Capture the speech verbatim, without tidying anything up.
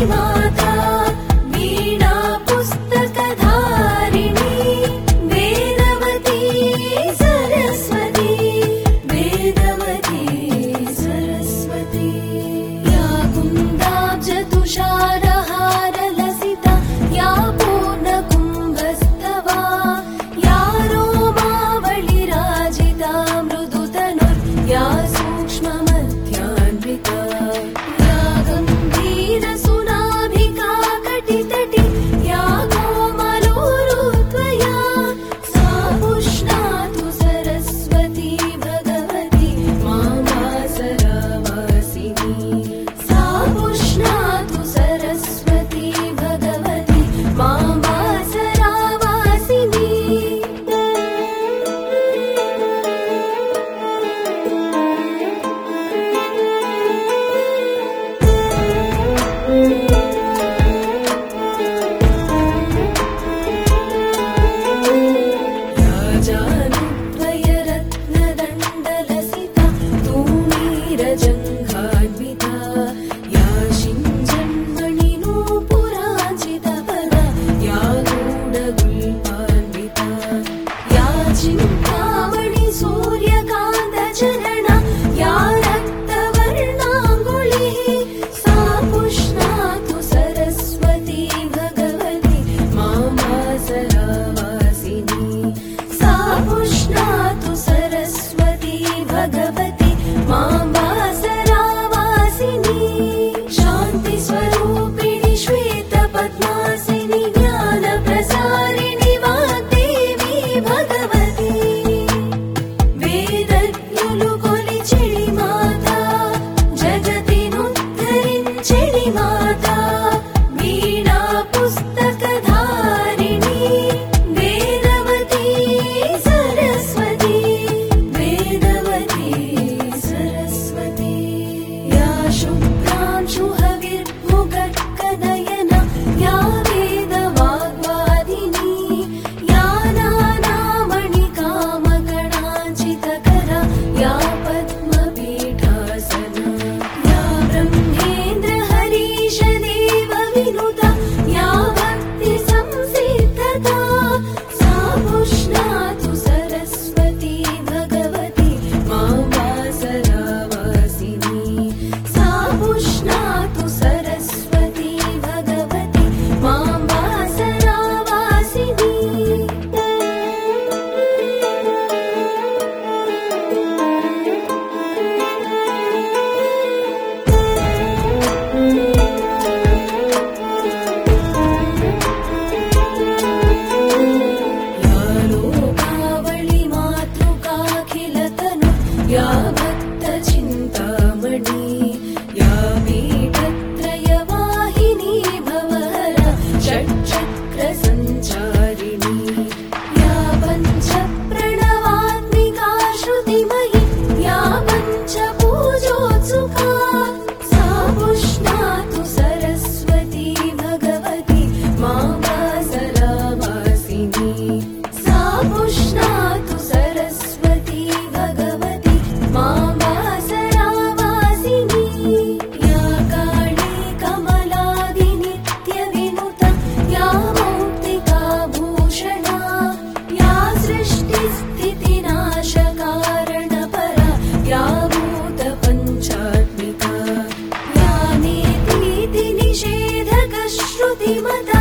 माता वीणा पुस्तकधारिणी वेदवती सरस्वती वेदवती सरस्वती या कुन्दाब्जतुषारहारलसिता या पूर्णकुम्भस्तवा या रोमावलिराजिता मृदुतनुर् या सूक्ष्ममध्यान्विता या गम्भीरसुनाभिका कटितटी या कोमलोरुत्वया सा पुष्णातु सरस्वती भगवती मामासरावासिनी सा पुष्णातु सरस्वती भगवती मामासरावासिनी राजानुद्वयरत्नदण्डलसिता तूणीरजङ्घान्विता या शिञ्जन्मणिनूपुराजितपदा या गूढगुल्पान्विता या चिन्तामणि सूर्यकान्तचरणा या रक्तवर्णाङ्गुलिः सा पुष्णातु सरस्वती भगवती मामासरावासिनी सा पुष्णातु सरस्वती भगवती मामासरावासिनी शान्तिस्वरूपिणि श्वेतपद्मासिनि ज्ञानप्रसारिणि वाग्देवी भगवती वेदज्ञुलु కొలిచెడి మాతా జగతినుద్ధరించెడి మాతా వీణా పుస్తకధారిణి వేదవతి సరస్వతి వేదవతి సరస్వతి యా శుభ్రాంశుహవిర్ముగక్కనయన యా వేదవాగ్వాదిని యా నానామణికామగణాంచితకర యా పద్మపీఠాసన యా బ్రహ్మేంద్ర హరీశ దేవ వినుత యా భక్తి సంసిద్ధతా సా పుష్ణాతు సరస్వతి భగవతి మామాసరావాసిని సా పుష్ణాతు సరస్వతి భగవతి మామాసరావాసిని या लोकावळि मातृकाखिलतनु या भक्तचिन्तामणि या पीठत्रयवाहिनी भवहर षट्चक्रसञ्चारिणी या पञ्चप्रणवात्मिका श्रुतिमयी या पञ्चपूजोत्सुका सा पुष्णातु सरस्वती भगवती मामासरावासिनी सा पुष्णातु सरस्वती भगवती मामासरावासिनी या काली कमलादिनित्यविनुता या मौक्तिकाभूषणा या सृष्टिस्थितिनाशकारणपरा या भूतपञ्चात्मिका या नीतिनिषेधकश्रुतिमता